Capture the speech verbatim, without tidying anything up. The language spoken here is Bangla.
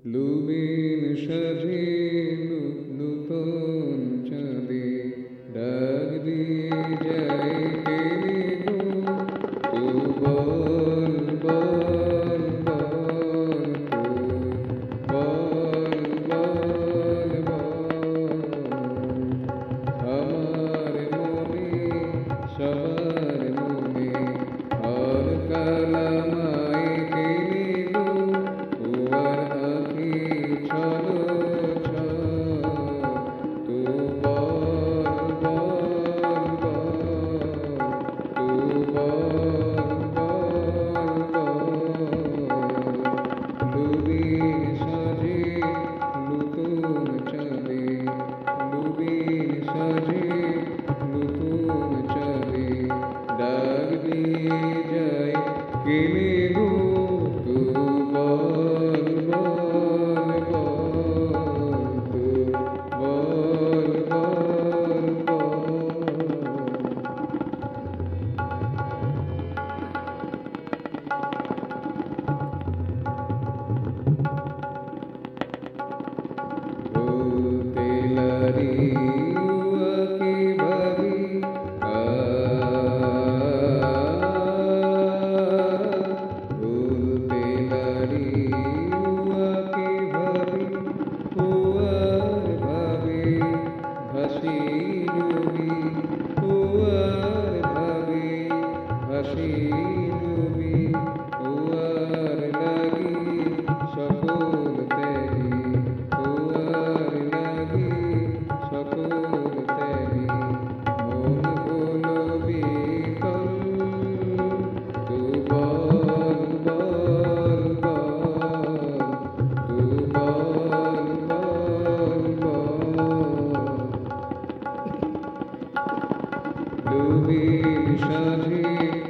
লুবিন সাজে নূতন চাঁদে ডাক দিয়ে যায় কেড়ে গো তু বল বল বল তু বল বল বল আমার মনে সবার মনে আর কালামায় কেড়ে গো তোমার আঁখি ছলো ছল তু বল বল বল তু বল বল বল লুবিন সাজে নূতন চাঁদে লুবিন সাজে নূতন চাঁদে ডাক দিয়ে যায় কেনে গো তু বল বল বল তু বল বল বলতে লারি উয়াকে ভাবি ভুলতে লারি উয়াকে ভাবি উয়ার ভাবে ভাসি ডুবি উয়ার ভাবে ভাসি ডুবি উয়ার লাগি সকল ত্যাগী উয়ার লাগি সকল ত্যাগী মন হলো বিকল তু বল বল বল তু বল বল বল লুবিন সাজে